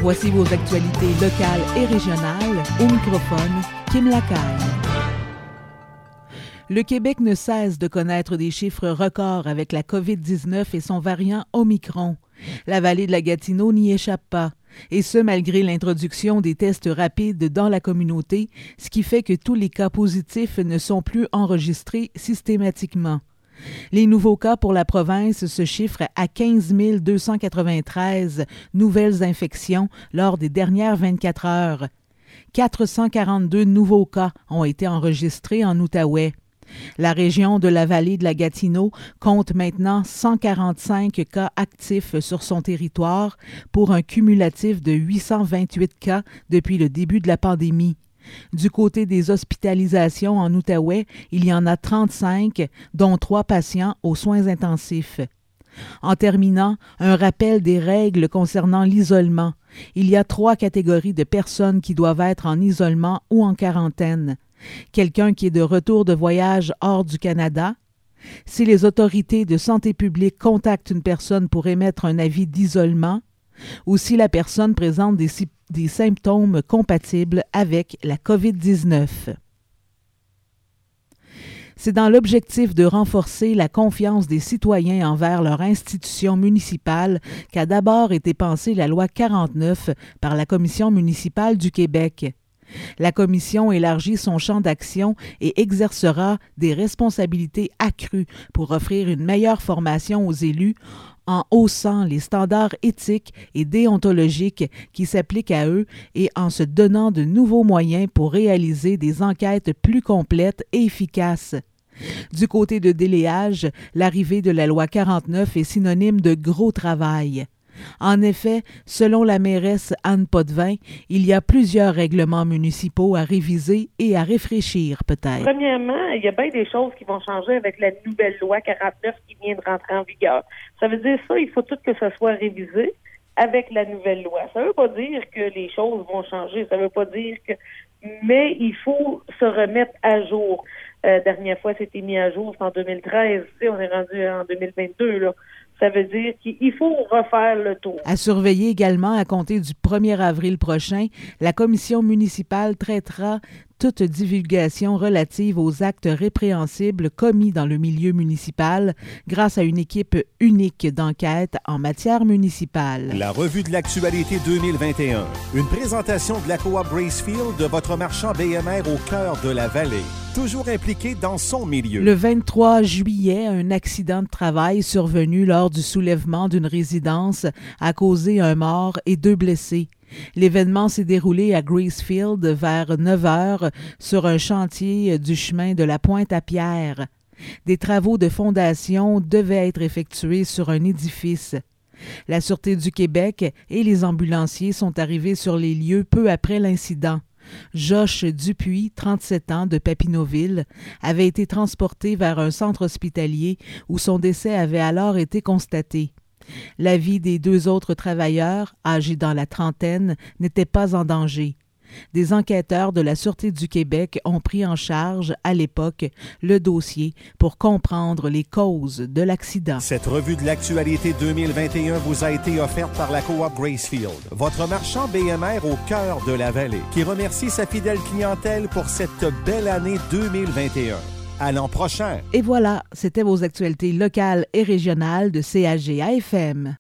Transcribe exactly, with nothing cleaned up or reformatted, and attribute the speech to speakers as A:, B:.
A: Voici vos actualités locales et régionales. Au microphone, Kim Lacaille. Le Québec ne cesse de connaître des chiffres records avec la covid dix-neuf et son variant Omicron. La vallée de la Gatineau n'y échappe pas, et ce malgré l'introduction des tests rapides dans la communauté, ce qui fait que tous les cas positifs ne sont plus enregistrés systématiquement. Les nouveaux cas pour la province se chiffrent à quinze mille deux cent quatre-vingt-treize nouvelles infections lors des dernières vingt-quatre heures. quatre cent quarante-deux nouveaux cas ont été enregistrés en Outaouais. La région de la vallée de la Gatineau compte maintenant cent quarante-cinq cas actifs sur son territoire pour un cumulatif de huit cent vingt-huit cas depuis le début de la pandémie. Du côté des hospitalisations en Outaouais, il y en a trente-cinq, dont trois patients aux soins intensifs. En terminant, un rappel des règles concernant l'isolement. Il y a trois catégories de personnes qui doivent être en isolement ou en quarantaine. Quelqu'un qui est de retour de voyage hors du Canada. Si les autorités de santé publique contactent une personne pour émettre un avis d'isolement, ou si la personne présente des, des symptômes compatibles avec la covid dix-neuf. C'est dans l'objectif de renforcer la confiance des citoyens envers leur institution municipale qu'a d'abord été pensée la loi quarante-neuf par la Commission municipale du Québec. La Commission élargit son champ d'action et exercera des responsabilités accrues pour offrir une meilleure formation aux élus en haussant les standards éthiques et déontologiques qui s'appliquent à eux et en se donnant de nouveaux moyens pour réaliser des enquêtes plus complètes et efficaces. Du côté de Déléage, l'arrivée de la loi quarante-neuf est synonyme de gros travail. En effet, selon la mairesse Anne Potvin, il y a plusieurs règlements municipaux à réviser et à réfléchir peut-être.
B: Premièrement, il y a bien des choses qui vont changer avec la nouvelle loi quarante-neuf qui vient de rentrer en vigueur. Ça veut dire ça, il faut tout que ça soit révisé avec la nouvelle loi. Ça ne veut pas dire que les choses vont changer, ça ne veut pas dire que... Mais il faut se remettre à jour. Euh, dernière fois, c'était mis à jour, c'est en deux mille treize, tu sais, on est rendu en deux mille vingt-deux, là. Ça veut dire qu'il faut refaire le tour.
A: À surveiller également, à compter du premier avril prochain, la commission municipale traitera toute divulgation relative aux actes répréhensibles commis dans le milieu municipal grâce à une équipe unique d'enquête en matière municipale.
C: La revue de l'actualité deux mille vingt et un. Une présentation de la coop Gracefield, de votre marchand B M R au cœur de la vallée. Toujours impliqué dans son milieu.
A: Le vingt-trois juillet, un accident de travail survenu lors du soulèvement d'une résidence a causé un mort et deux blessés. L'événement s'est déroulé à Gracefield vers neuf heures sur un chantier du chemin de la Pointe-à-Pierre. Des travaux de fondation devaient être effectués sur un édifice. La Sûreté du Québec et les ambulanciers sont arrivés sur les lieux peu après l'incident. Josh Dupuis, trente-sept ans, de Papineauville, avait été transporté vers un centre hospitalier où son décès avait alors été constaté. La vie des deux autres travailleurs, âgés dans la trentaine, n'était pas en danger. Des enquêteurs de la Sûreté du Québec ont pris en charge, à l'époque, le dossier pour comprendre les causes de l'accident.
C: Cette revue de l'actualité deux mille vingt et un vous a été offerte par la coop Gracefield, votre marchand B M R au cœur de la vallée, qui remercie sa fidèle clientèle pour cette belle année deux mille vingt et un. À l'an prochain!
A: Et voilà, c'était vos actualités locales et régionales de C A G A F M.